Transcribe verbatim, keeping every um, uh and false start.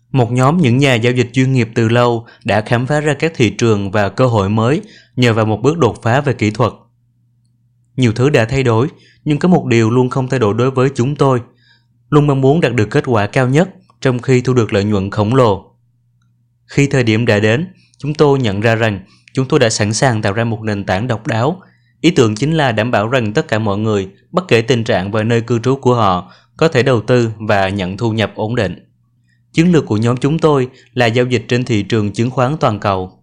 Một nhóm những nhà giao dịch chuyên nghiệp từ lâu đã khám phá ra các thị trường và cơ hội mới nhờ vào một bước đột phá về kỹ thuật. Nhiều thứ đã thay đổi, nhưng có một điều luôn không thay đổi đối với chúng tôi. Luôn mong muốn đạt được kết quả cao nhất trong khi thu được lợi nhuận khổng lồ. Khi thời điểm đã đến, chúng tôi nhận ra rằng chúng tôi đã sẵn sàng tạo ra một nền tảng độc đáo. Ý tưởng chính là đảm bảo rằng tất cả mọi người, bất kể tình trạng và nơi cư trú của họ, có thể đầu tư và nhận thu nhập ổn định. Chiến lược của nhóm chúng tôi là giao dịch trên thị trường chứng khoán toàn cầu.